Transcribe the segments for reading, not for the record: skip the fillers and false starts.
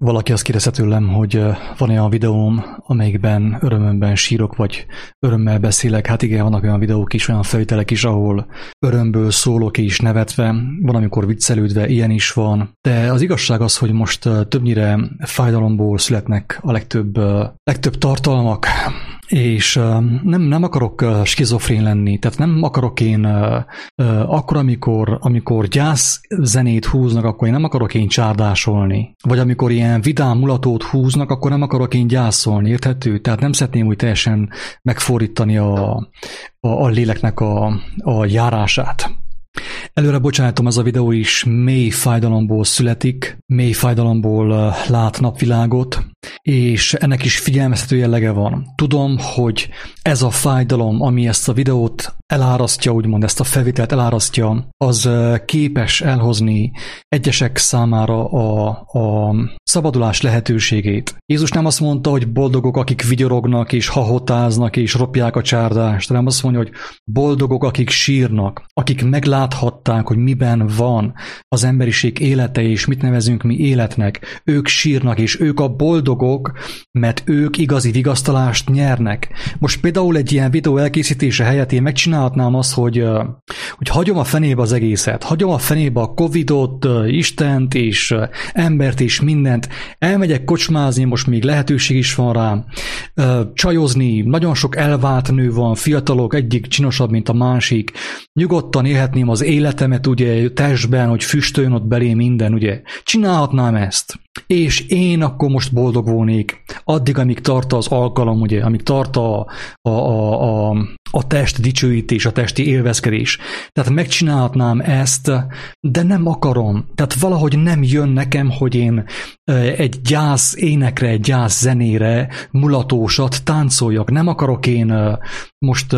Valaki azt kérdezte tőlem, hogy van olyan videóm, amelyikben örömömben sírok, vagy örömmel beszélek. Hát igen, vannak olyan videók is, olyan felvételek is, ahol örömből szólok és nevetve, van, amikor viccelődve, ilyen is van. De az igazság az, hogy most többnyire fájdalomból születnek a legtöbb tartalmak, és nem akarok skizofrén lenni, tehát nem akarok én akkor, amikor gyászzenét húznak, akkor én nem akarok én csárdásolni. Vagy amikor ilyen vidám mulatót húznak, akkor nem akarok én gyászolni, érthető? Tehát nem szeretném úgy teljesen megfordítani a léleknek a járását. Előre bocsánatom, ez a videó is mély fájdalomból születik, mély fájdalomból lát napvilágot, és ennek is figyelmeztető jellege van. Tudom, hogy ez a fájdalom, ami ezt a videót elárasztja, úgymond ezt a felvételt elárasztja, az képes elhozni egyesek számára a szabadulás lehetőségét. Jézus nem azt mondta, hogy boldogok, akik vigyorognak és hahotáznak és ropják a csárdást, hanem azt mondja, hogy boldogok, akik sírnak, akik megláthatták, hogy miben van az emberiség élete és mit nevezünk mi életnek. Ők sírnak, és ők a boldogok, mert ők igazi vigasztalást nyernek. Most például egy ilyen videó elkészítése helyett én megcsinálhatnám azt, hogy hagyom a fenébe az egészet, hagyom a fenébe a Covidot, Istent és embert és mindent, elmegyek kocsmázni, most még lehetőség is van rá, csajozni, nagyon sok elvált nő van, fiatalok, egyik csinosabb, mint a másik, nyugodtan élhetném az életemet, ugye, testben, hogy füstöljön ott belé minden, ugye, csinálhatnám ezt. És én akkor most boldog volnék, addig, amíg tart az alkalom, ugye, amíg tart a test dicsőítés, a testi élvezkedés. Tehát megcsinálhatnám ezt, de nem akarom. Tehát valahogy nem jön nekem, hogy én egy gyász énekre, egy gyász zenére mulatósat táncoljak. Nem akarok én most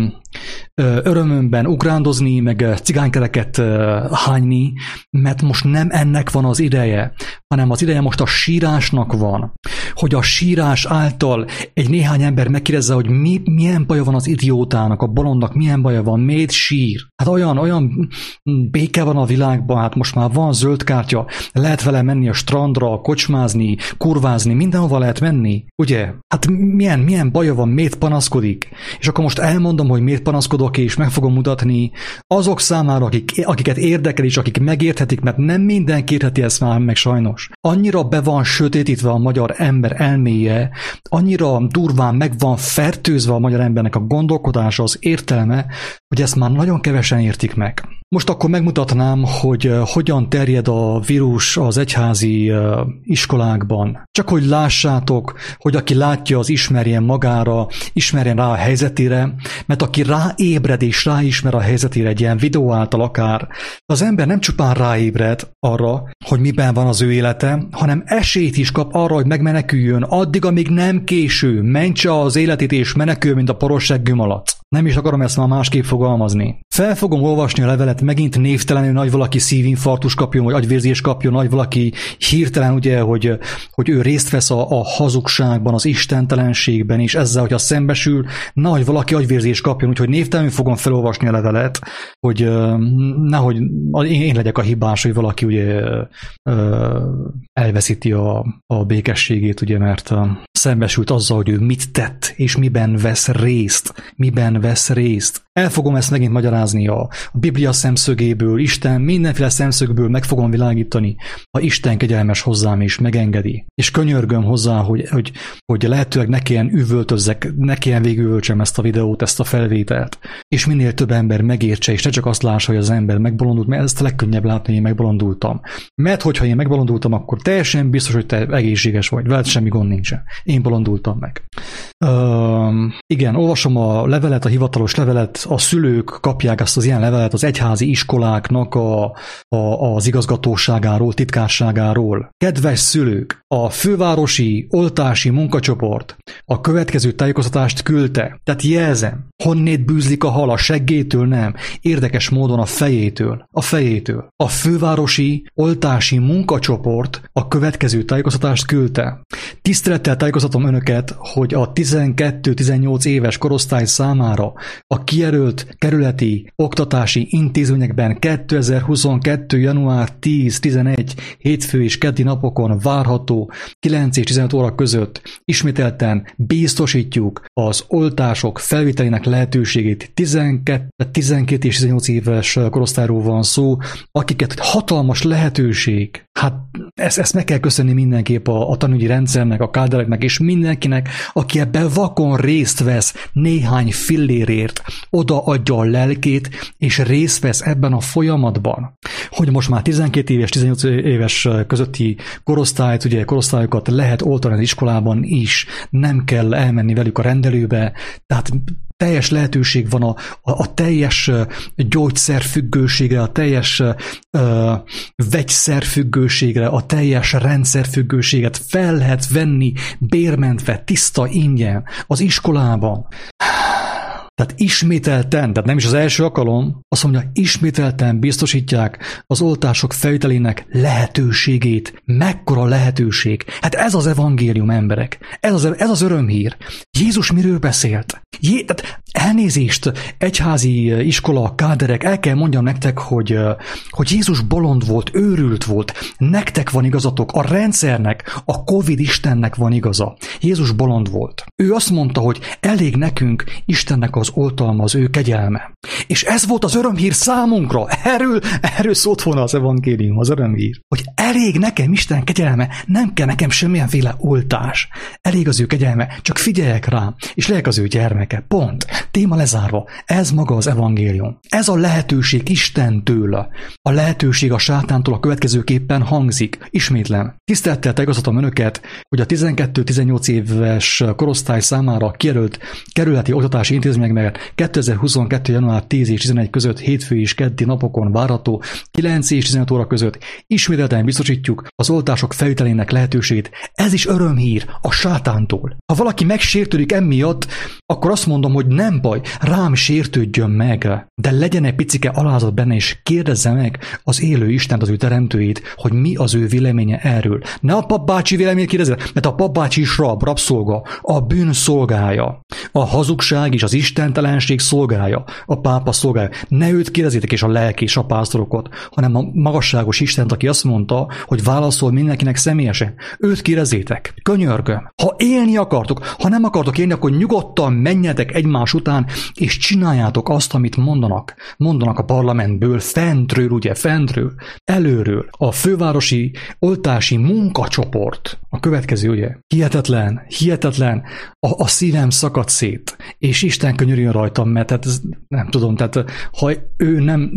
örömömben ugrándozni, meg cigánykereket hányni, mert most nem ennek van az ideje, hanem az ideje most a sírásnak van. Hogy a sírás által egy néhány ember megkérdezze, hogy milyen baja van az idiótának, a bolondnak milyen baja van, miért sír? Hát olyan béke van a világban, hát most már van zöld kártya, lehet vele menni a strandra, kocsmázni, kurvázni, mindenhova lehet menni, ugye? Hát milyen baja van, miért panaszkodik? És akkor most elmondom, hogy miért panaszkodok, és meg fogom mutatni azok számára, akiket érdekel, és akik megérthetik, mert nem mindenki értheti ezt már meg sajnos. Annyira be van sötétítve a magyar ember elméje, annyira durván meg van fertőzve a magyar embernek a gondolkodása, az értelme, hogy ezt már nagyon kevesen értik meg. Most akkor megmutatnám, hogy hogyan terjed a vírus az egyházi iskolákban. Csak hogy lássátok, hogy aki látja, az ismerjen magára, ismerjen rá a helyzetére, mert aki ráébred és ráismer a helyzetére egy ilyen videó által akár, az ember nem csupán ráébred arra, hogy miben van az ő élete, hanem esélyt is kap arra, hogy megmeneküljön addig, amíg nem késő, mentse az életét és menekül, mint a poros seggű malac. Nem is akarom ezt már másképp fogalmazni. Fel fogom olvasni a levelet, megint névtelenül nagy valaki szívinfarktus kapjon, vagy agyvérzés kapjon, nagy valaki hirtelen, ugye, hogy ő részt vesz a hazugságban, az istentelenségben, és ezzel, hogyha szembesül, nagy valaki agyvérzés kapjon, úgyhogy névtelenül fogom felolvasni a levelet, hogy nehogy én legyek a hibás, hogy valaki ugye elveszíti a békességét, ugye, mert szembesült azzal, hogy ő mit tett, és miben vesz részt. El fogom ezt megint magyarázni a Biblia szemszögéből, Isten mindenféle szemszögből meg fogom világítani, ha Isten kegyelmes hozzám és megengedi. És könyörgöm hozzá, hogy lehetőleg ne kelljen üvöltözzek, ne kelljen végigüvöltsem ezt a videót, ezt a felvételt. És minél több ember megértse, és ne csak azt lássa, hogy az ember megbolondult, mert ezt a legkönnyebb látni, hogy én megbolondultam. Mert hogyha én megbolondultam, akkor teljesen biztos, hogy te egészséges vagy, veled semmi gond nincsen. Én bolondultam meg. Igen, olvasom a levelet, a hivatalos levelet, a szülők kapják ezt az ilyen levelet az egyházi iskoláknak az igazgatóságáról, titkárságáról. Kedves szülők, a fővárosi oltási munkacsoport a következő tájékoztatást küldte. Tehát jelzem, honnét bűzlik a hal, a seggétől nem, érdekes módon a fejétől. A fővárosi oltási munkacsoport a következő tájékoztatást küldte. Tisztelettel tájékoztatom önöket, hogy a 12-18 éves korosztály számára a kijelölt kerületi oktatási intézményekben 2022. január 10-11 hétfő és keddi napokon várható várható 9 és 15 óra között ismételten biztosítjuk az oltások felvételének lehetőségét. 12 és 18 éves korosztályról van szó, akiket hatalmas lehetőség. Hát ezt meg kell köszönni mindenképp a tanügyi rendszernek, a kádereknek és mindenkinek, aki ebben vakon részt vesz néhány fillérért, odaadja a lelkét, és részt vesz ebben a folyamatban. Hogy most már 12 éves, 18 éves közötti korosztályokat lehet oltani az iskolában is, nem kell elmenni velük a rendelőbe, tehát teljes lehetőség van a teljes gyógyszerfüggőségre, a teljes vegyszerfüggőségre, a teljes rendszerfüggőséget fel lehet venni bérmentve, tiszta ingyen az iskolában. Tehát ismételten, tehát nem is az első alkalom, azt mondja, ismételten biztosítják az oltások felvételének lehetőségét. Mekkora lehetőség? Hát ez az evangélium, emberek. Ez az örömhír. Jézus miről beszélt? Tehát elnézést, egyházi iskola, káderek, el kell mondjam nektek, hogy Jézus bolond volt, őrült volt. Nektek van igazatok, a rendszernek, a Covid Istennek van igaza. Jézus bolond volt. Ő azt mondta, hogy elég nekünk Istennek az oltalma, az ő kegyelme. És ez volt az örömhír számunkra. Erről szólt volna az evangélium, az örömhír. Hogy elég nekem Isten kegyelme, nem kell nekem semmilyenféle oltás. Elég az ő kegyelme, csak figyeljek rá, és legyek az ő gyermeke. Pont. Téma lezárva. Ez maga az evangélium. Ez a lehetőség Istentől. A lehetőség a sátántól a következőképpen hangzik. Ismétlem. Tisztelettel tájékoztatom önöket, hogy a 12-18 éves korosztály számára kijelölt kerületi oktatási intézményekben 2022. január 10 és 11 között hétfő és keddi napokon várható 9 és 15 óra között ismételten biztosítjuk az oltások felvételének lehetőségét. Ez is örömhír a sátántól. Ha valaki megsértődik emiatt, akkor azt mondom, hogy nem baj, rám sértődjön meg, de legyen egy picike alázat benne, és kérdezze meg az élő Istent, az ő teremtőjét, hogy mi az ő véleménye erről. Ne a papbácsi véleményét kérdezze, mert a papbácsi is rabszolga, a bűn szolgája, a hazugság és az istentelenség szolgája, a pápa szolgája. Ne őt kérdezzétek, és a lelki és a pásztorokat, hanem a magasságos Istent, aki azt mondta, hogy válaszol mindenkinek személyesen. Őt kérdezzétek. Könyörgöm. Ha élni akartok, ha nem akartok élni, akkor nyugodtan menjetek egymás után, és csináljátok azt, amit mondanak. Mondanak a parlamentből, fentről, előről. A fővárosi oltási munkacsoport. A következő, ugye? Hihetetlen. A szívem szakad szét, és Isten könyörüljön rajtam, mert nem tudom, ha ő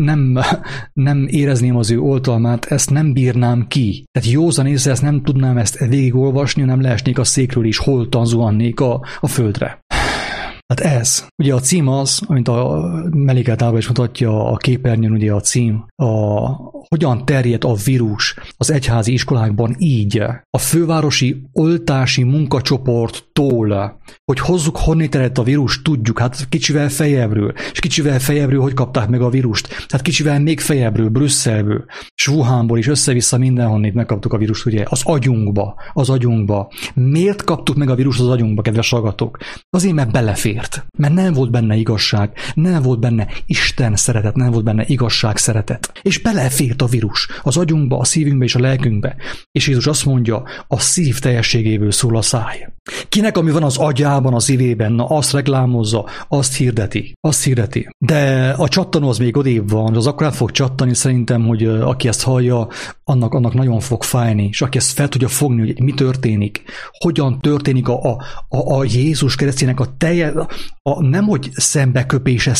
nem érezném az ő oltalmát, ezt nem bírnám ki. Tehát józan észre ezt nem tudnám ezt végigolvasni, nem leesnék a székről is, holtan zuhannék a földre. Hát ez. Ugye a cím az, amint a mellékletában is mutatja a képernyőn, ugye a cím, hogyan terjed a vírus az egyházi iskolákban így. A fővárosi oltási munkacsoporttól, hogy hozzuk, honnét terjedt a vírus, tudjuk, hát kicsivel fejebbről, és kicsivel fejebbről hogy kapták meg a vírust, tehát kicsivel még fejebbről, Brüsszelből, és Wuhanból is össze-vissza mindenhonnét megkaptuk a vírust, ugye, az agyunkba. Miért kaptuk meg a vírust az agyunkba, kedves hallgatók? Azért, mert belefért. Mert nem volt benne igazság, nem volt benne Isten szeretet, nem volt benne igazság szeretet. És belefért a vírus az agyunkba, a szívünkbe és a lelkünkbe. És Jézus azt mondja, a szív teljességéből szól a száj. Kinek ami van az agyában, a szívében, na azt reklámozza, azt hirdeti. De a csattanó az még odébb van, az akkor át fog csattani, szerintem, hogy aki ezt hallja, annak nagyon fog fájni, és aki ezt fel tudja fogni, hogy mi történik, hogyan történik a Jézus keresztjének a nemhogy szembeköpése,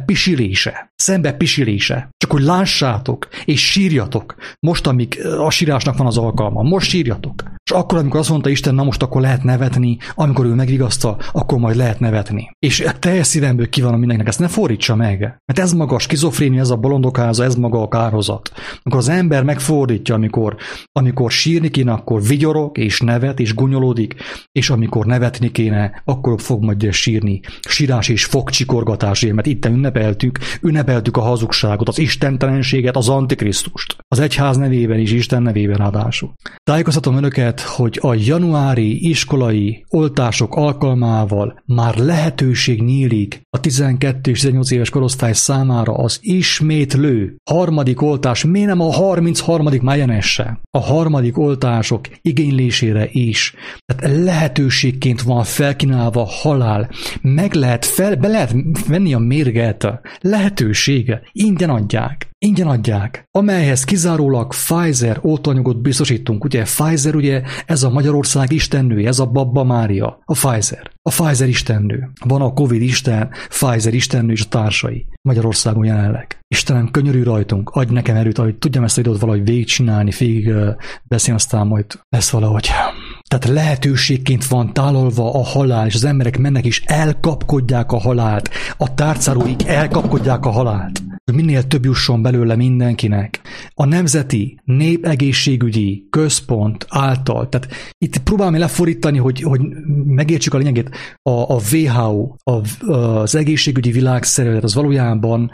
szembepisilése. Csak hogy lássátok, és sírjatok. Most, amíg a sírásnak van az alkalma, most sírjatok. És akkor, amikor azt mondta Isten, na most akkor lehet nevetni, amikor ő megvigasztal, akkor majd lehet nevetni. És teljes szívemből kívánom mindenkinek, ezt ne fordítsa meg. Mert ez maga a skizofrénia, ez a bolondokháza, ez maga a kárhozat. Amikor az ember megfordítja, amikor sírni kéne, akkor vigyorog, és nevet, és gúnyolódik, és amikor nevetni kéne, akkor fog majd sírni. Sírás és fogcsikorgatásért, mert itt ünnepeltük a hazugságot, az istentelenséget, az antikrisztust. Az egyház nevében is, Isten nevében ráadásul. Tájékoztatom önöket, őket, hogy a januári iskolai oltások alkalmával már lehetőség nyílik a 12 és 18 éves korosztály számára az ismétlő harmadik oltás, miért nem a 33. májánesse? A harmadik oltások igénylésére is. Tehát lehetőségként van felkínálva halál. Be lehet venni a mérget. Lehetősége. Ingyen adják. Amelyhez kizárólag Pfizer oltóanyagot biztosítunk. Ugye Pfizer, ez a Magyarország istennő, ez a Babba Mária. A Pfizer istennő. Van a Covid isten, Pfizer istennő és a társai Magyarországon jelenleg. Istenem, könyörű rajtunk, adj nekem erőt, hogy tudjam ezt a időt valahogy végigcsinálni, beszélni, aztán majd lesz valahogy. Tehát lehetőségként van tálalva a halál, és az emberek mennek és elkapkodják a halált. A tárcáróik elkapkodják a halált. Hogy minél több jusson belőle mindenkinek. A Nemzeti Népegészségügyi Központ által, tehát itt próbálom lefordítani, hogy megértsük a lényegét, a WHO, az egészségügyi világszervezet, az valójában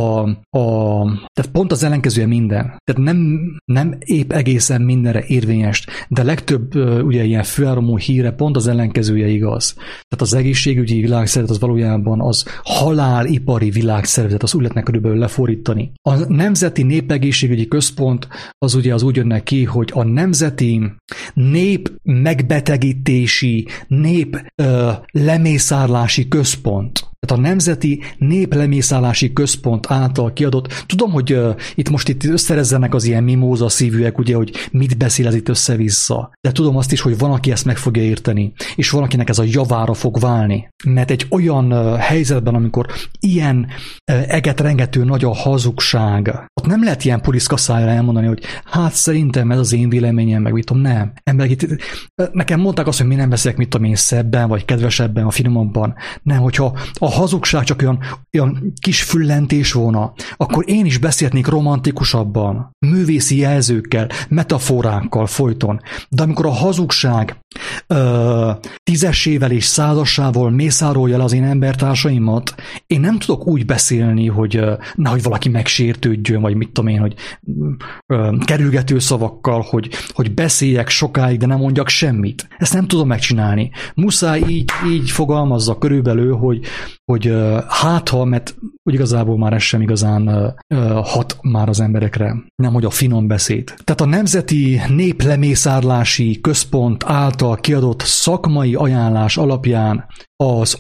tehát pont az ellenkezője minden. Tehát nem épp egészen mindenre érvényes, de legtöbb ugye ilyen főáramú híre pont az ellenkezője igaz. Tehát az egészségügyi világszervezet az valójában az halálipari világszervezet, az úgy lehetne körülbelül lefordítani. A Nemzeti Népegészségügyi Központ az ugye az úgy jönne ki, hogy a Nemzeti Nép Megbetegítési Lemészárlási Központ. Tehát a Nemzeti Néplemészárlási Központ által kiadott, tudom, hogy itt összerezzenek az ilyen mimóza szívűek, ugye, hogy mit beszél ez itt össze-vissza. De tudom azt is, hogy van, aki ezt meg fogja érteni, és van, akinek ez a javára fog válni. Mert egy olyan helyzetben, amikor ilyen egetrengető nagy a hazugság, ott nem lehet ilyen puliszkaszájára elmondani, hogy hát szerintem ez az én véleményem, meg mit tudom, nem. Emberek itt, nekem mondták azt, hogy mi nem beszélek, mit tudom én, szebben, vagy kedvesebben, vagy finomabban. Nem, hogyha a hazugság csak olyan kis füllentés volna, akkor én is beszélhetnék romantikusabban, művészi jelzőkkel, metaforákkal folyton. De amikor a hazugság tízesével és százasával mészárolja el az én embertársaimat, én nem tudok úgy beszélni, hogy nehogy valaki megsértődjön, vagy mit tudom én, hogy kerülgető szavakkal, hogy beszéljek sokáig, de nem mondjak semmit. Ezt nem tudom megcsinálni. Muszáj így fogalmazza körülbelül, hogy mert úgy igazából már ez sem igazán hat már az emberekre, nem hogy a finom beszéd. Tehát a Nemzeti Néplemészárlási Központ által kiadott szakmai ajánlás alapján az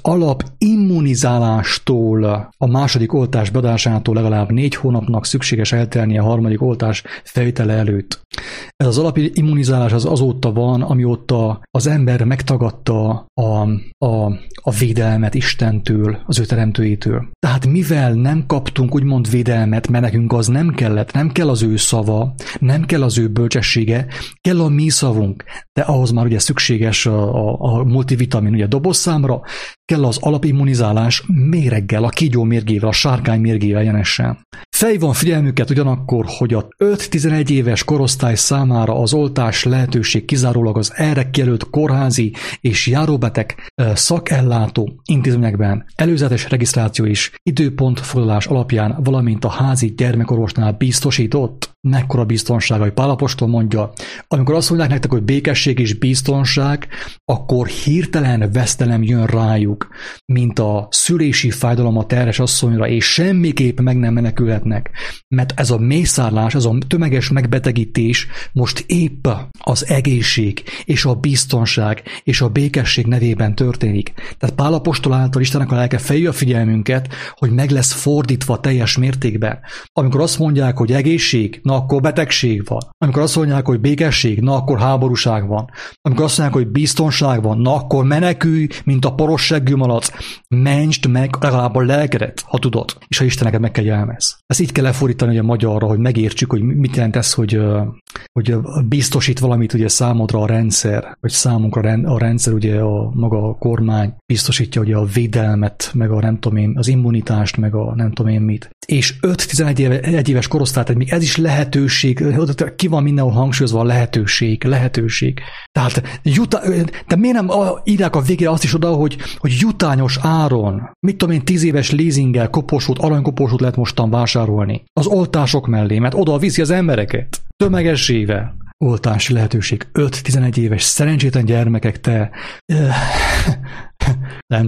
alapimmunizálástól, a második oltás beadásától legalább 4 hónapnak szükséges eltelnie a harmadik oltás fejtele előtt. Ez az alapimmunizálás az azóta van, amióta az ember megtagadta a védelmet Istentől, az ő teremtőjétől. Tehát mivel nem kaptunk úgymond védelmet, mert nekünk az nem kellett, nem kell az ő szava, nem kell az ő bölcsessége, kell a mi szavunk, de ahhoz már ugye szükséges a multivitamin ugye dobozszámra, kell az alapimmunizálás méreggel, a kígyó mérgével, a sárkány mérgével egyenesen. Felhívom figyelmüket ugyanakkor, hogy a 5-11 éves korosztály számára az oltás lehetőség kizárólag az erre kijelölt kórházi és járóbeteg szakellátó intézményekben előzetes regisztráció és időpontfoglalás alapján, valamint a házi gyermekorvosnál biztosított. Mekkora biztonság, hogy Pál apostol mondja, amikor azt mondják nektek, hogy békesség és biztonság, akkor hirtelen vesztelem jön rájuk, mint a szülési fájdalom a terhes asszonyra, és semmiképp meg nem menekülhetnek, mert ez a mészárlás, ez a tömeges megbetegítés most épp az egészség és a biztonság és a békesség nevében történik. Tehát Pál apostol által Istennek a lelke felhívja a figyelmünket, hogy meg lesz fordítva teljes mértékben. Amikor azt mondják, hogy egészség, na akkor betegség van. Amikor azt mondják, hogy békesség, na akkor háborúság van. Amikor azt mondják, hogy biztonság van, na akkor menekülj, mint a poros seggű malac. Mentsd meg legalább a lelkedet, ha tudod, és ha Isten neked meg kell jelmez. Ezt így kell lefordítani a magyarra, hogy megértsük, hogy mit jelent ez, hogy biztosít valamit ugye számodra a rendszer, vagy számunkra a rendszer, ugye maga a kormány biztosítja ugye a védelmet, meg a nem tudom én, az immunitást, meg a nem tudom én mit. És 5-11 éves korosztály, tehát még ez is lehetőség, ki van mindenhol hangsúlyozva a lehetőség. Tehát de miért nem írják a végére azt is oda, hogy jutányos áron, mit tudom én, 10 éves leasinggel aranykoporsót lehet mostan vásárolni az oltások mellé, mert oda viszi az embereket tömegesével. oltási lehetőség. 5-11 éves szerencsétlen gyermekek, te... Nem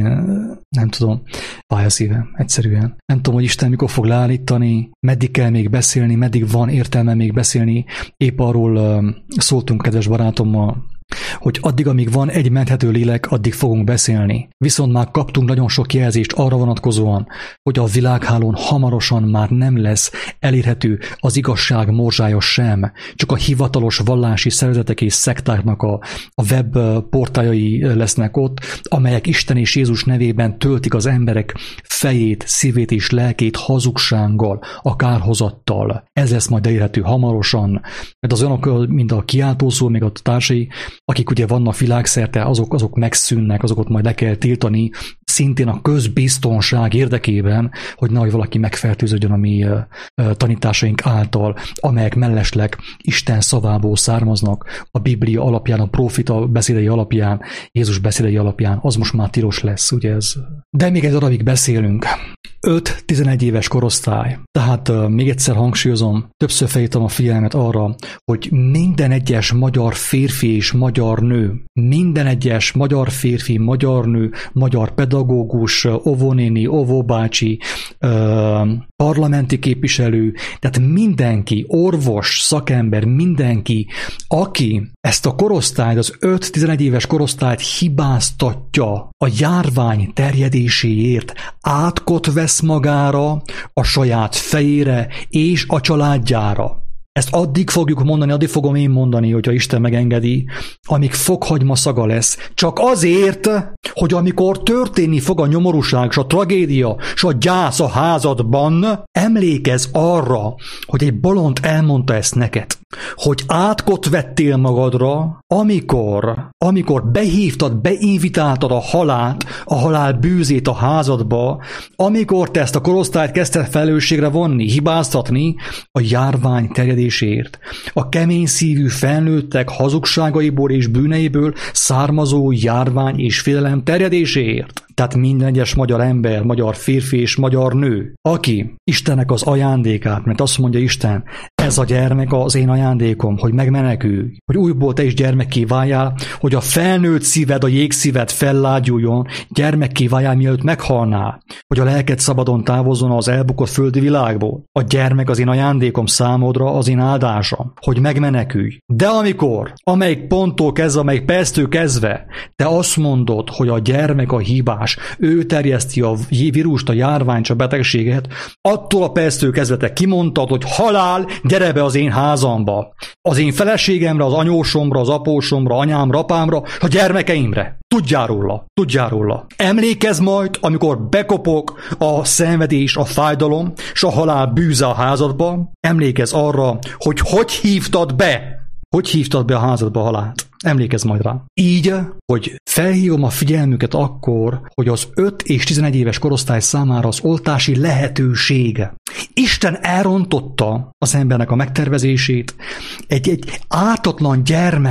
tudom. Fáj a szívem, egyszerűen. Nem tudom, hogy Isten mikor fog leállítani, meddig kell még beszélni, meddig van értelme még beszélni. Épp arról szóltunk kedves barátommal, hogy addig, amíg van egy menthető lélek, addig fogunk beszélni. Viszont már kaptunk nagyon sok jelzést arra vonatkozóan, hogy a világhálón hamarosan már nem lesz elérhető az igazság morzsája sem. Csak a hivatalos vallási szervezetek és szektáknak a web portáljai lesznek ott, amelyek Isten és Jézus nevében töltik az emberek fejét, szívét és lelkét hazugsággal, a kárhozattal. Ez lesz majd elérhető hamarosan, mert az olyanok, mint a kiáltószó, még a társai, akik ugye vannak világszerte, azok megszűnnek, azokat majd le kell tiltani, szintén a közbiztonság érdekében, hogy nehogy valaki megfertőződjön a mi tanításaink által, amelyek mellesleg Isten szavából származnak, a Biblia alapján, a profita beszédei alapján, Jézus beszédei alapján, az most már tilos lesz, ugye ez. De még egy darabig beszélünk. 5-11 éves korosztály. Tehát még egyszer hangsúlyozom, többször felhívtam a figyelmet arra, hogy minden egyes magyar férfi és magyar nő, minden egyes magyar férfi, magyar nő, magyar pedagógus, óvónéni, óvóbácsi, parlamenti képviselő, tehát mindenki, orvos, szakember, mindenki, aki ezt a korosztályt, az 5-11 éves korosztályt hibáztatja a járvány terjedéséért, átkot vesz magára, a saját fejére és a családjára. Ezt addig fogjuk mondani, addig fogom én mondani, hogyha Isten megengedi, amíg fokhagyma szaga lesz. Csak azért, hogy amikor történni fog a nyomorúság, és a tragédia, és a gyász a házadban, emlékezz arra, hogy egy bolond elmondta ezt neked, hogy átkot vettél magadra, amikor behívtad, beinvitáltad a halált, a halál bűzét a házadba, amikor te ezt a korosztályt kezdted felelősségre vonni, hibáztatni a járvány terjedéséért. A kemény szívű felnőttek hazugságaiból és bűneiből származó járvány és félelem terjedéséért. Tehát minden egyes magyar ember, magyar férfi és magyar nő, aki Istennek az ajándékát, mert azt mondja Isten, ez a gyermek az én ajándékom, hogy megmenekülj, hogy újból te is gyermekké váljál, hogy a felnőtt szíved, a jégszíved fellágyuljon, gyermekké váljál, mielőtt meghalnál, hogy a lelked szabadon távozzon az elbukott földi világból. A gyermek az én ajándékom számodra, az én áldásom, hogy megmenekülj. De amelyik ponttól kezdve, amelyik perctől kezdve, te azt mondod, hogy a gyermek a hibás, ő terjeszti a vírust, a járványt, a betegséget, attól a perctől kezdve te kimondtad, hogy halál, gyere be az én házamba. Az én feleségemre, az anyósomra, az apósomra, anyámra, apámra, a gyermekeimre. Tudjál róla. Emlékezz majd, amikor bekopog a szenvedés, a fájdalom, és a halál bűze a házadba, emlékezz arra, hogy hívtad be a házadba a halált. Emlékezz majd rá. Így, hogy felhívom a figyelmüket akkor, hogy az 5 és 11 éves korosztály számára az oltási lehetőség. Isten elrontotta az embernek a megtervezését egy ártatlan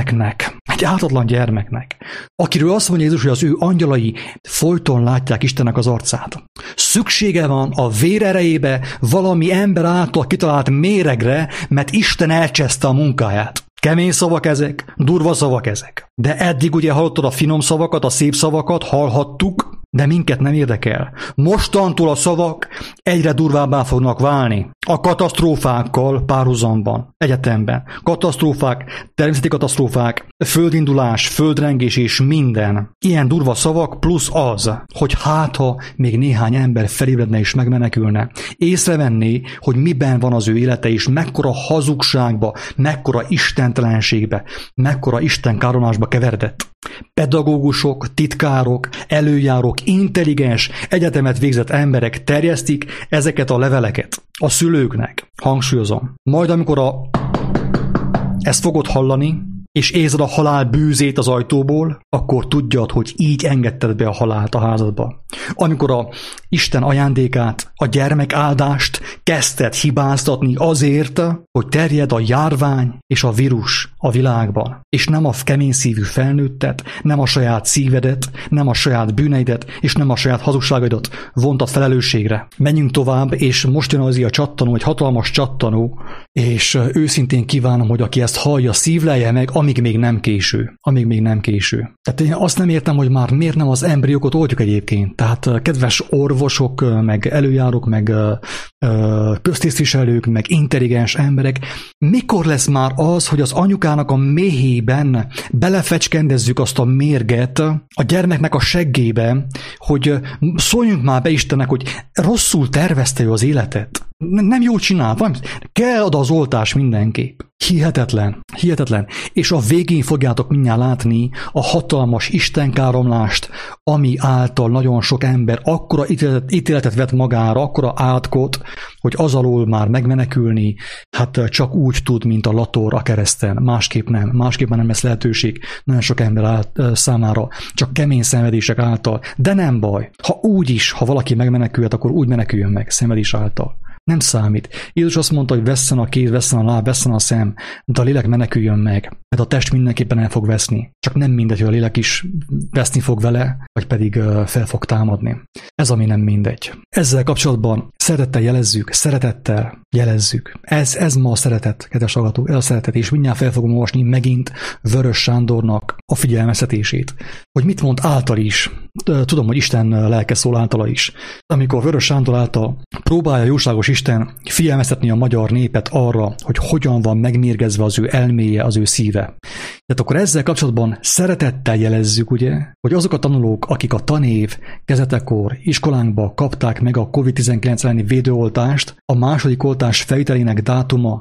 gyermeknek, akiről azt mondja Jézus, hogy az ő angyalai folyton látják Istennek az arcát. Szüksége van a vér erejébe valami ember által kitalált méregre, mert Isten elcseszte a munkáját. Kemény szavak ezek, durva szavak ezek. De eddig ugye hallottad a finom szavakat, a szép szavakat, hallhattuk, de minket nem érdekel. Mostantól a szavak egyre durvábbá fognak válni. A katasztrófákkal párhuzamban, egyetemben. Katasztrófák, természeti katasztrófák, földindulás, földrengés és minden. Ilyen durva szavak plusz az, hogy ha még néhány ember felébredne és megmenekülne. Észrevenné, hogy miben van az ő élete, és mekkora hazugságba, mekkora istentelenségbe, mekkora istenkáromlásba keveredett. Pedagógusok, titkárok, előjárók, intelligens, egyetemet végzett emberek terjesztik ezeket a leveleket a szülőknek. Hangsúlyozom. Majd amikor ezt fogod hallani, és érzed a halál bűzét az ajtóból, akkor tudjad, hogy így engedted be a halált a házadba. Amikor a Isten ajándékát, a gyermekáldást kezdted hibáztatni azért, hogy terjed a járvány és a vírus a világban, és nem a kemény szívű felnőttet, nem a saját szívedet, nem a saját bűneidet, és nem a saját hazugságaidat vontad felelősségre. Menjünk tovább, és most jön az a csattanó, egy hatalmas csattanó, és őszintén kívánom, hogy aki ezt hallja, szívlelje meg, amíg még nem késő. Amíg még nem késő. Tehát én azt nem értem, hogy már miért nem az embriókot oltjuk egyébként. Tehát kedves orvosok, meg előjárók, meg köztisztviselők, meg intelligens emberek, mikor lesz már az, hogy az anyukának a méhében belefecskendezzük azt a mérget a gyermeknek a seggébe, hogy szóljunk már be Istennek, hogy rosszul tervezte ő az életet. Nem jól csinál, kell oda az oltás mindenképp. Hihetetlen, hihetetlen. És a végén fogjátok mindjárt látni a hatalmas istenkáromlást, ami által nagyon sok ember akkora ítéletet vett magára, akkora átkot, hogy az alól már megmenekülni, hát csak úgy tud, mint a lator a kereszten. Másképp nem lesz lehetőség nagyon sok ember számára, csak kemény szenvedések által. De nem baj, ha valaki megmenekülhet, akkor úgy meneküljön meg szenvedés által. Nem számít. Jézus azt mondta, hogy vesszen a kéz, vesszen a láb, vesszen a szem, de a lélek meneküljön meg. Mert a test mindenképpen el fog veszni. Csak nem mindegy, hogy a lélek is veszni fog vele, vagy pedig fel fog támadni. Ez ami nem mindegy. Ezzel kapcsolatban szeretettel jelezzük. Ez ma a szeretet, kedves hallgatók, ez a szeretet, és mindjárt fel fogom olvasni megint Vörös Sándornak a figyelmeztetését. Hogy mit mond által is. Tudom, hogy Isten lelke szól általa is. Amikor Vörös Sándor által próbálja jóságos Isten figyelmeztetni a magyar népet arra, hogy hogyan van megmérgezve az ő elméje, az ő szíve. Tehát akkor ezzel kapcsolatban szeretettel jelezzük, ugye, hogy azok a tanulók, akik a tanév kezdetekor iskolánkba kapták meg a COVID-19 elleni védőoltást, a második oltás felvitelének dátuma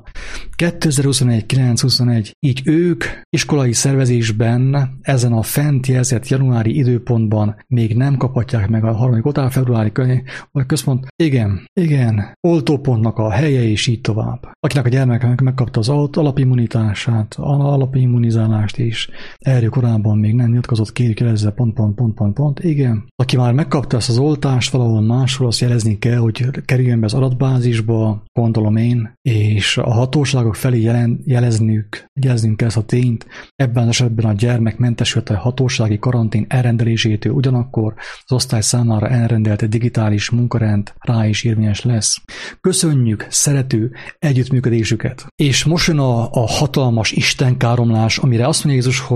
2021-9-21, így ők iskolai szervezésben ezen a fent jelzett januári időpontban még nem kaphatják meg a harmadik oltás, februári központ. Igen, oltópontnak a helye és így tovább. Akinek a gyermek megkapta az alapimmunitását, alapimmunizálást is, erről korábban még nem nyilatkozott, kérjük jelezze pont. Igen. Aki már megkapta ezt az oltást valahol máshol, azt jelezni kell, hogy kerüljön be az adatbázisba, gondolom én, és a hatóságok felé jeleznünk kell ezt a tényt. Ebben az esetben a gyermek mentesült a hatósági karantén elrendelésétől, ugyanakkor az osztály számára elrendelt egy digitális munkarend rá is érvényes lesz. Köszönjük szerető együttműködésüket. És most jön a hatalmas istenkáromlás, amire azt mondja Jézus,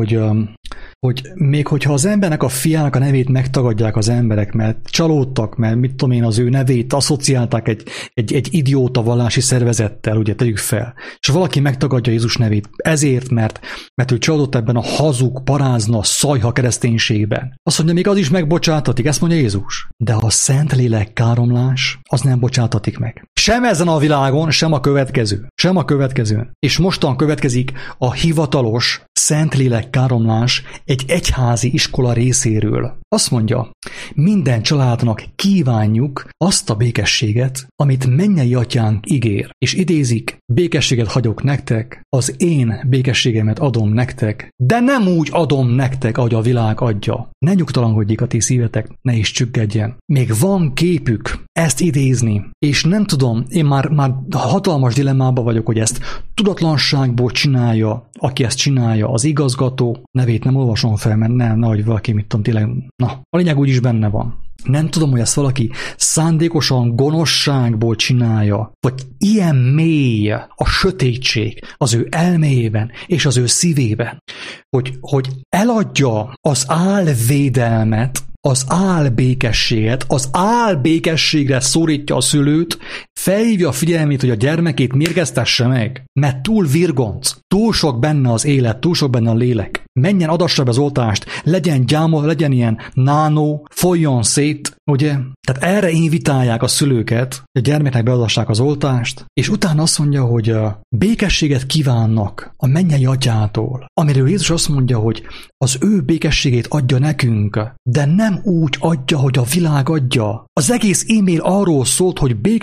hogy még hogyha az embernek a fiának a nevét megtagadják az emberek, mert csalódtak, mert mit tudom én, az ő nevét asszociálták egy idióta vallási szervezettel, ugye tegyük fel. És valaki megtagadja Jézus nevét ezért, mert ő csalódott ebben a hazug, parázna, szajha kereszténységben. Azt mondja, még az is megbocsátatik, ezt mondja Jézus. De a Szentlélek káromlás, az nem bocsátatik meg. Sem ezen a világon, sem a következőn. És mostan következik a hivatalos Szentlélek káromlás egy egyházi iskola részéről. Azt mondja, minden családnak kívánjuk azt a békességet, amit mennyei atyánk ígér. És idézik, békességet hagyok nektek, az én békességemet adom nektek, de nem úgy adom nektek, ahogy a világ adja. Ne nyugtalankodjék a ti szívetek, ne is csüggedjen. Még van képük ezt idézni, és nem tudom, én már hatalmas dilemmában vagyok, hogy ezt tudatlanságból csinálja, aki ezt csinálja, az igazgató, nevét nem olvasom fel, mert nehogy valaki, mit tudom, tényleg, a lényeg úgyis benne van. Nem tudom, hogy ezt valaki szándékosan gonoszságból csinálja, vagy ilyen mély a sötétség az ő elméjében és az ő szívében, hogy eladja az álvédelmet, az álbékességet, az álbékességre szorítja a szülőt, felhívja a figyelmét, hogy a gyermekét mérgeztesse meg, mert túl virgonc, túl sok benne az élet, túl sok benne a lélek. Menjen, adassa be az oltást, legyen gyámol, legyen ilyen nánó, folyjon szét, ugye? Tehát erre invitálják a szülőket, hogy a gyermeknek beadassák az oltást, és utána azt mondja, hogy békességet kívánnak a mennyei atyától, amiről Jézus azt mondja, hogy az ő békességét adja nekünk, de nem úgy adja, hogy a világ adja. Az egész e-mail arról szólt, hogy békességet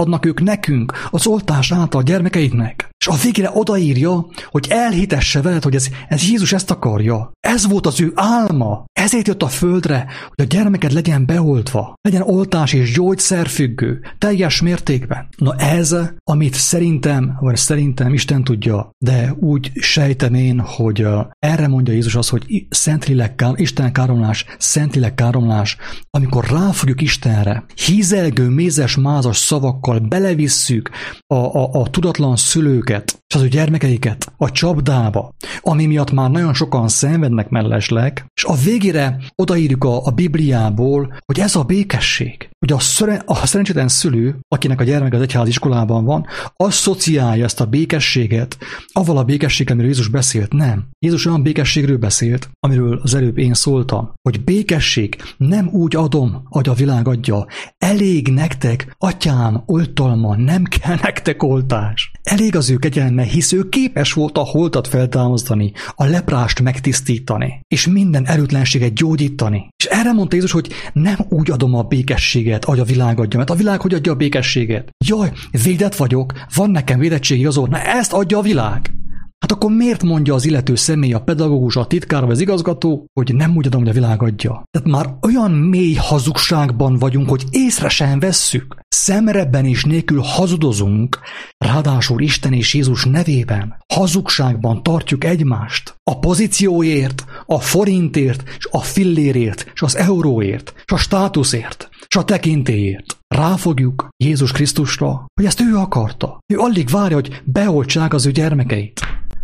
adnak ők nekünk az oltás által a gyermekeiknek. És a végére odaírja, hogy elhitesse veled, hogy ez Jézus ezt akarja. Ez volt az ő álma. Ezért jött a földre, hogy a gyermeked legyen beoltva, legyen oltás és gyógyszerfüggő, teljes mértékben. Na ez, amit szerintem Isten tudja, de úgy sejtem én, hogy erre mondja Jézus azt, hogy Isten káromlás, Szentlélek káromlás, amikor ráfogjuk Istenre, hízelgő, mézes, mázas szavakkal belevisszük a tudatlan szülőket, és az ő gyermekeiket a csapdába, ami miatt már nagyon sokan szenvednek mellesleg, és a végére odaírjuk a Bibliából, hogy ez a békesség, hogy a szerencsétlen szülő, akinek a gyermek az egyházi iskolában van, asszociálja ezt a békességet avval a békességgel, amiről Jézus beszélt. Nem. Jézus olyan békességről beszélt, amiről az előbb én szóltam, hogy békesség nem úgy adom, ahogy a világ adja. Elég nektek, atyám, oltalma, nem kell nektek oltás. Elég az ő kegyelme, hisz ő képes volt a holtat feltámasztani, a leprást megtisztítani, és minden erőtlenséget gyógyítani. És erre mondta Jézus, hogy nem úgy adom a békességet, ahogy a világ adja, mert a világ hogy adja a békességet? Jaj, védett vagyok, van nekem védettségi azon, na ezt adja a világ. Hát akkor miért mondja az illető személy, a pedagógus, a titkár vagy az igazgató, hogy nem úgy adom, hogy a világ adja? Tehát már olyan mély hazugságban vagyunk, hogy észre sem vesszük. Szemrebbenés nélkül hazudozunk, ráadásul Isten és Jézus nevében. Hazugságban tartjuk egymást. A pozícióért, a forintért, és a fillérért, és az euróért, és a státuszért, és a tekintélyért. Ráfogjuk Jézus Krisztusra, hogy ezt ő akarta. Ő alig várja, hogy beoltsák az ő gyermekeit.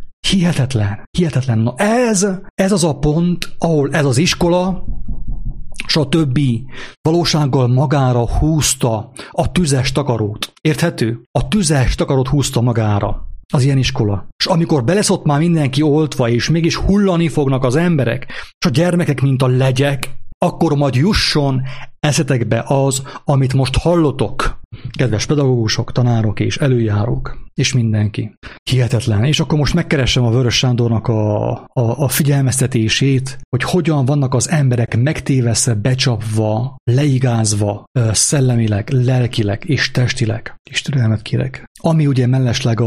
Hihetetlen. Na ez az a pont, ahol ez az iskola, és a többi valósággal magára húzta a tüzes takarót. Érthető? A tüzes takarót húzta magára az ilyen iskola. És amikor beleszott már mindenki oltva, és mégis hullani fognak az emberek, és a gyermekek, mint a legyek, akkor majd jusson eszetekbe az, amit most hallotok. Kedves pedagógusok, tanárok és előjárók, és mindenki. Hihetetlen. És akkor most megkeressem a Vörös Sándornak a figyelmeztetését, hogy hogyan vannak az emberek megtévesztve, becsapva, leigázva, szellemileg, lelkileg és testileg. És türelmet kérek. Ami ugye mellesleg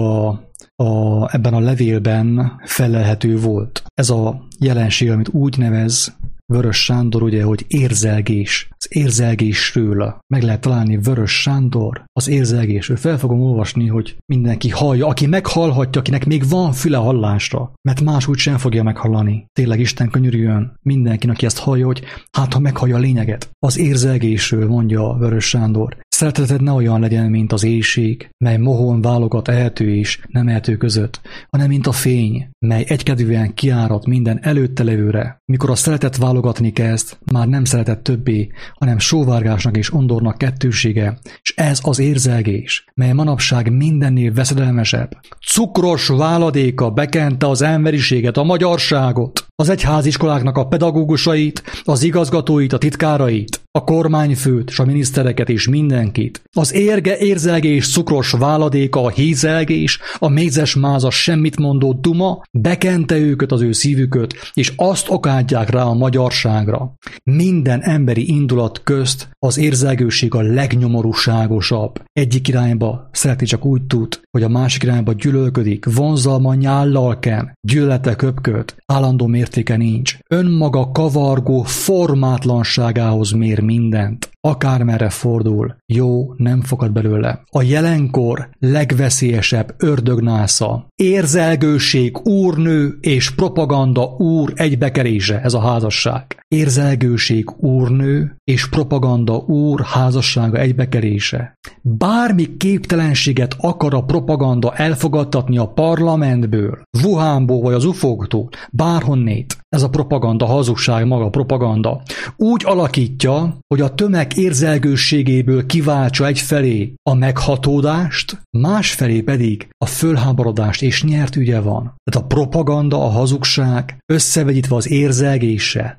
ebben a levélben felelhető volt. Ez a jelenség, amit úgy nevez Vörös Sándor, ugye, hogy érzelgés. Az érzelgésről meg lehet találni Vörös Sándor, az érzelgésről. Fel fogom olvasni, hogy mindenki hallja, aki meghallhatja, akinek még van füle hallásra, mert máshogy sem fogja meghallani. Tényleg Isten könyörüljön mindenkinek, aki ezt hallja, hogy hát ha meghallja a lényeget. Az érzelgésről mondja Vörös Sándor. Szereteted ne olyan legyen, mint az éjség, mely mohón válogat ehető és nem ehető között, hanem mint a fény, mely egykedvűen kiárad minden előtte levőre. Mikor a szeretet válogatni kezd, már nem szeretet többé, hanem sóvárgásnak és ondornak kettősége, és ez az érzelgés, mely manapság mindennél veszedelmesebb. Cukros váladéka bekente az emberiséget, a magyarságot, az egyháziskoláknak a pedagógusait, az igazgatóit, a titkárait, a kormányfőt, és a minisztereket és mindenkit. Az érzelgés, cukros váladéka, a hízelgés, a mézes-mázas semmitmondó duma bekente őket, az ő szívüköt, és azt okádják rá a magyarságra. Minden emberi indulat közt az érzelgőség a legnyomorúságosabb. Egyik irányba szereti csak úgy tud, hogy a másik irányba gyűlölködik, vonzalma nyállal ken, gyűlölete köpköd, állandó mértéke nincs. Önmaga kavargó formátlanságához mér mindent. Akármerre fordul, jó nem fogad belőle. A jelenkor legveszélyesebb ördögnásza. Érzelgőség, úrnő és propaganda úr egybekerése, ez a házasság. Érzelgőség, úrnő és propaganda úr házassága egybekerése. Bármi képtelenséget akar a propaganda elfogadtatni a parlamentből, Wuhanból vagy az ufóktól, bárhonnét. Ez a propaganda, hazugság maga, propaganda. Úgy alakítja, hogy a tömeg érzelgőségéből kiváltsa egyfelé a meghatódást, másfelé pedig a fölháborodást, és nyert ügye van. Tehát a propaganda, a hazugság összevegyítve az érzelgéssel,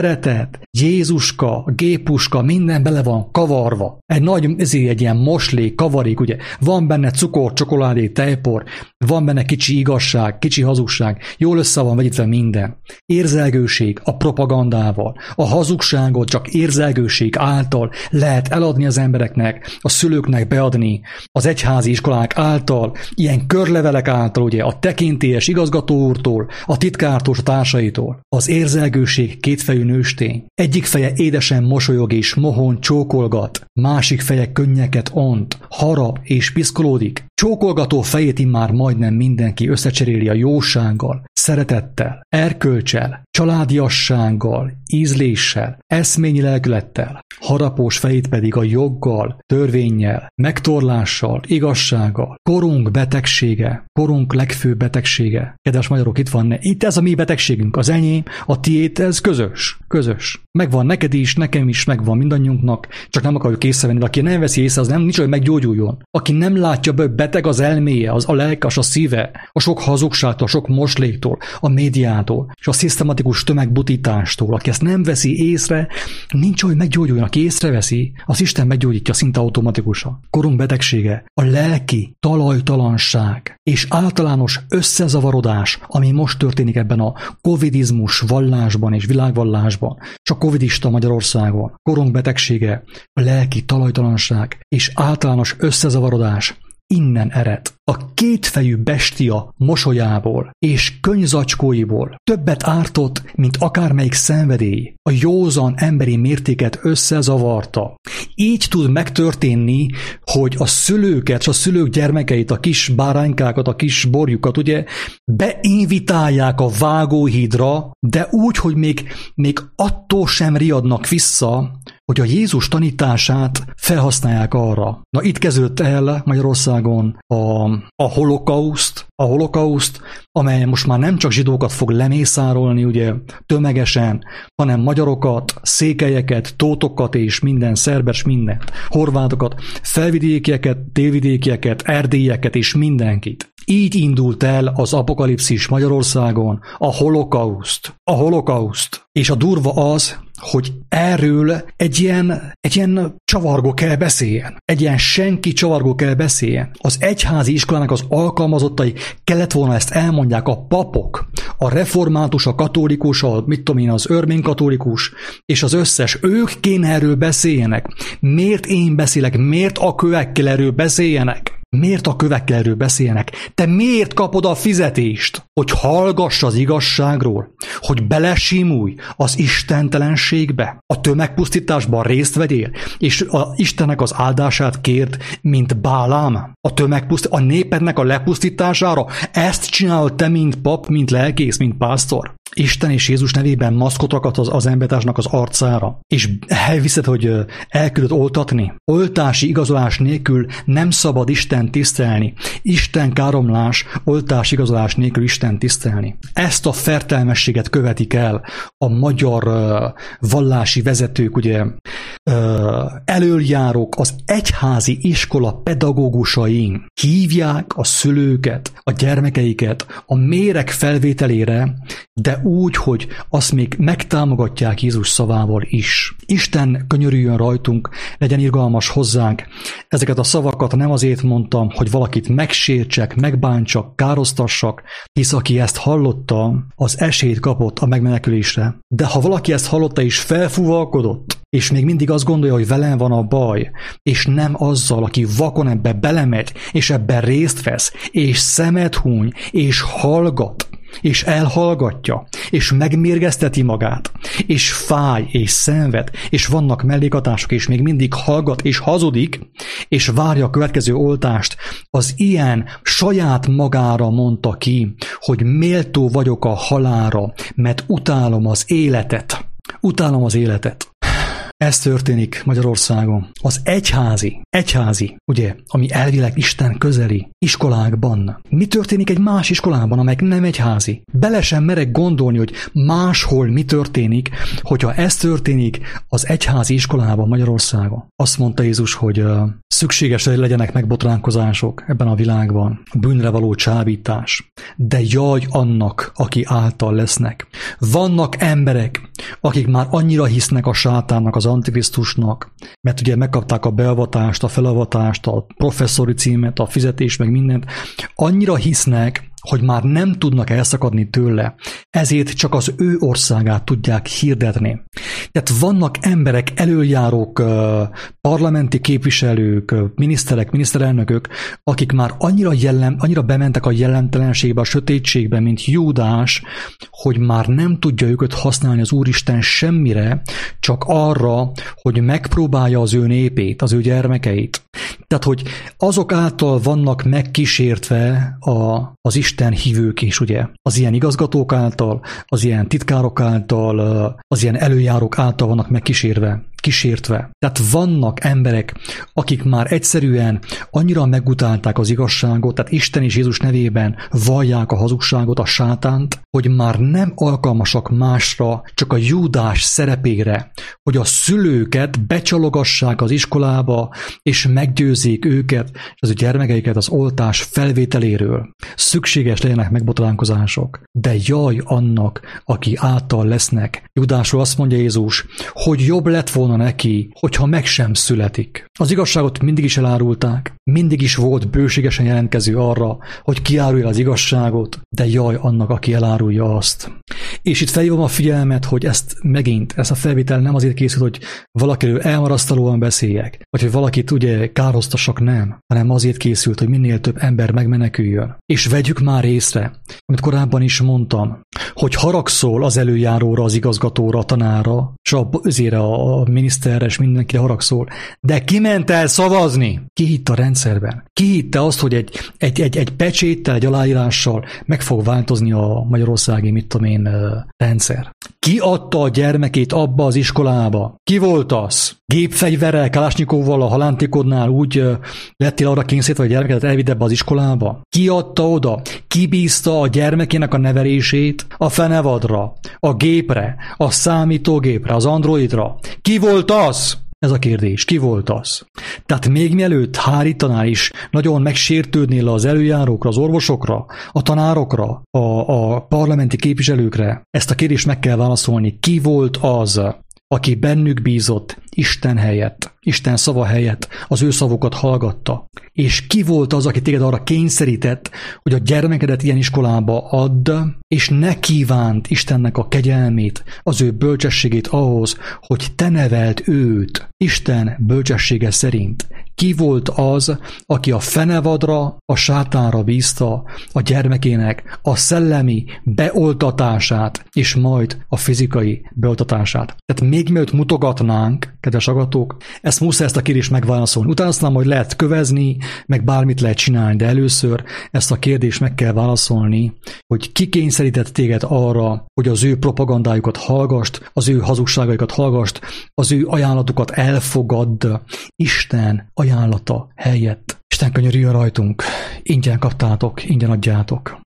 szeretet, Jézuska, gépuska, minden bele van kavarva. Egy ilyen moslék, kavarék, ugye. Van benne cukor, csokoládé, tejpor, van benne kicsi igazság, kicsi hazugság, jól össze van vegyítve minden. Érzelgőség a propagandával, a hazugságot csak érzelgőség által lehet eladni az embereknek, a szülőknek beadni, az egyházi iskolák által, ilyen körlevelek által, ugye, a tekintélyes igazgató úrtól, a titkártól, a társaitól. Az érzelgőség kétfejű nőstény. Egyik feje édesen mosolyog és mohon csókolgat, másik feje könnyeket ont, harap és piszkolódik. Csókolgató fejét immár majdnem mindenki összecseréli a jósággal, szeretettel, erkölccsel, családiassággal, ízléssel, eszményi lelkülettel. Harapós fejét pedig a joggal, törvénnyel, megtorlással, igazsággal. Korunk betegsége, korunk legfőbb betegsége. Kedves magyarok, itt ez a mi betegségünk, az enyém, a tiéd, ez közös. Megvan neked is, nekem is, megvan mindannyiunknak, csak nem akarjuk észrevenni, de aki nem veszi észre, az nem, nincs, hogy meggyógyuljon. Aki nem látja be, beteg az elméje, a lelkas, a szíve, a sok hazugságtól, a sok mosléktól, a médiától, és a szisztematikus tömegbutítástól. Aki ezt nem veszi észre, nincs, hogy meggyógyuljon. Aki észreveszi, az Isten meggyógyítja szinte automatikusan. Korunk betegsége, a lelki talajtalanság és általános összezavarodás, ami most történik ebben a covidizmus vallásban és világvallásban, csak covidista Magyarországon. Korunk betegsége, a lelki talajtalanság és általános összezavarodás innen ered. A kétfejű bestia mosolyából és könyvzacskóiból többet ártott, mint akármelyik szenvedély. A józan emberi mértéket összezavarta. Így tud megtörténni, hogy a szülőket, a szülők gyermekeit, a kis báránykákat, a kis borjukat, ugye, beinvitálják a vágóhídra, de úgy, hogy még attól sem riadnak vissza, hogy a Jézus tanítását felhasználják arra. Na, itt kezdődött el Magyarországon a holokauszt, amely most már nem csak zsidókat fog lemészárolni, ugye, tömegesen, hanem magyarokat, székelyeket, tótokat és minden, szerbes minden, horvátokat, felvidékieket, délvidékieket, erdélyeket és mindenkit. Így indult el az apokalipszis Magyarországon, a holokauszt. És a durva az, hogy erről egy ilyen csavargó kell beszéljen. Egy ilyen senki csavargó kell beszéljen. Az egyházi iskolának az alkalmazottai kellett volna ezt elmondják, a papok, a református, a katolikus, az örmény-katolikus, és az összes, ők kéne erről beszéljenek. Miért én beszélek? Miért a kövekkel erről beszéljenek? Miért a kövekkel erről beszélnek? Te miért kapod a fizetést? Hogy hallgass az igazságról? Hogy belesimulj az istentelenségbe? A tömegpusztításban részt vegyél? És a Istennek az áldását kérd, mint Bálám? A népednek a lepusztítására? Ezt csinálod te, mint pap, mint lelkész, mint pásztor? Isten és Jézus nevében maszkot rakat az embertársnak az arcára, és elviszed, hogy elküldött oltatni. Oltási igazolás nélkül nem szabad Isten tisztelni. Isten káromlás, oltási igazolás nélkül Isten tisztelni. Ezt a fertelmességet követik el a magyar vallási vezetők, ugye, elöljárók, az egyházi iskola pedagógusain hívják a szülőket, a gyermekeiket a méreg felvételére, de úgy, hogy azt még megtámogatják Jézus szavával is. Isten könyörüljön rajtunk, legyen irgalmas hozzánk. Ezeket a szavakat nem azért mondtam, hogy valakit megsértsek, megbántsak, károsztassak, hisz aki ezt hallotta, az esélyt kapott a megmenekülésre. De ha valaki ezt hallotta és felfúvalkodott, és még mindig azt gondolja, hogy velem van a baj, és nem azzal, aki vakon ebbe belemegy, és ebben részt vesz, és szemet húny, és hallgat, és elhallgatja, és megmérgezteti magát, és fáj, és szenved, és vannak mellékhatások, és még mindig hallgat, és hazudik, és várja a következő oltást, az ilyen saját magára mondta ki, hogy méltó vagyok a halálra, mert utálom az életet. Utálom az életet. Ez történik Magyarországon. Az egyházi, ugye, ami elvileg Isten közeli iskolákban. Mi történik egy más iskolában, amelyik nem egyházi? Bele sem merek gondolni, hogy máshol mi történik, hogyha ez történik az egyházi iskolában Magyarországon. Azt mondta Jézus, hogy szükséges, hogy legyenek megbotránkozások ebben a világban, a bűnre való csábítás. De jaj annak, aki által lesznek. Vannak emberek, akik már annyira hisznek a sátánnak, az antikrisztusnak, mert ugye megkapták a beavatást, a felavatást, a professzori címet, a fizetést, meg mindent, annyira hisznek, hogy már nem tudnak elszakadni tőle, ezért csak az ő országát tudják hirdetni. Tehát vannak emberek, elöljárók, parlamenti képviselők, miniszterek, miniszterelnökök, akik már annyira bementek a jellemtelenségbe, a sötétségbe, mint Júdás, hogy már nem tudja őket használni az Úristen semmire, csak arra, hogy megpróbálja az ő népét, az ő gyermekeit. Tehát, hogy azok által vannak megkísértve az Isten hívők is, ugye? Az ilyen igazgatók által, az ilyen titkárok által, az ilyen előjárók által vannak megkísértve. Tehát vannak emberek, akik már egyszerűen annyira megutálták az igazságot, tehát Isten és Jézus nevében vallják a hazugságot, a sátánt, hogy már nem alkalmasak másra, csak a Júdás szerepére, hogy a szülőket becsalogassák az iskolába, és meggyőzzék őket, és az ő gyermekeiket az oltás felvételéről. Szükséges legyenek megbotránkozások, de jaj annak, aki által lesznek. Júdásról azt mondja Jézus, hogy jobb lett volna neki, hogyha meg sem születik. Az igazságot mindig is elárulták, mindig is volt bőségesen jelentkező arra, hogy kiárulja az igazságot, de jaj annak, aki elárulja azt. És itt felhívom a figyelmet, hogy ezt a felvétel nem azért készült, hogy valakiről elmarasztalóan beszéljek, vagy hogy valakit ugye károztassak, nem, hanem azért készült, hogy minél több ember megmeneküljön. És vegyük már észre, amit korábban is mondtam, hogy haragszol az előjáróra, az igazgatóra, a tanára, és azért a miniszterre, és mindenkire haragszol, de ki ment el szavazni? Ki hitt a rendszerben? Ki hitte azt, hogy egy pecséttel, egy aláírással meg fog változni a magyarországi, rendszer? Ki adta a gyermekét abba az iskolába? Ki volt az? Gépfegyverrel, Kalásnyikovval a halántékodnál úgy lettél arra kényszerítve, hogy a gyermekedet elvidd ebbe az iskolába? Ki adta oda? Ki bízta a gyermekének a nevelését a fenevadra, a gépre, a számítógépre, az androidra? Ki volt az? Ez a kérdés. Ki volt az? Tehát még mielőtt hárítanál is, nagyon megsértődnél az előjárókra, az orvosokra, a tanárokra, a parlamenti képviselőkre, ezt a kérdést meg kell válaszolni. Ki volt az, aki bennük bízott Isten helyett, Isten szava helyett, az ő szavukat hallgatta? És ki volt az, aki téged arra kényszerített, hogy a gyermekedet ilyen iskolába add, és ne kívánt Istennek a kegyelmét, az ő bölcsességét ahhoz, hogy te neveld őt Isten bölcsessége szerint? Ki volt az, aki a fenevadra, a sátánra bízta a gyermekének a szellemi beoltatását, és majd a fizikai beoltatását? Tehát még mielőtt mutogatnánk, kedves hallgatók, ezt a kérdést megválaszolni. Utána aztán majd lehet kövezni, meg bármit lehet csinálni, de először ezt a kérdést meg kell válaszolni, hogy ki kényszerített téged arra, hogy az ő propagandájukat hallgast, az ő hazugságaikat hallgast, az ő ajánlatukat elfogadd Isten ajánlata helyett. Isten könyörüljön rajtunk, ingyen kaptátok, ingyen adjátok.